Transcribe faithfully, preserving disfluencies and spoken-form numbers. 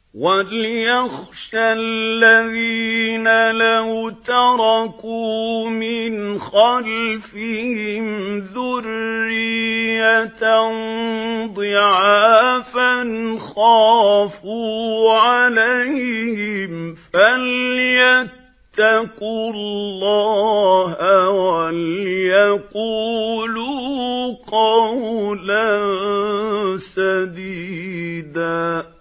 وَلْيَخْشَ الَّذِينَ لَوْ تَرَكُوا مِنْ خَلْفِهِمْ ذُرِّيَّةً ضِعَافًا خَافُوا عَلَيْهِمْ فَلْيَتَّقُوا اللَّهَ وَلْيَقُولُوا قَوْلًا سَدِيدًا.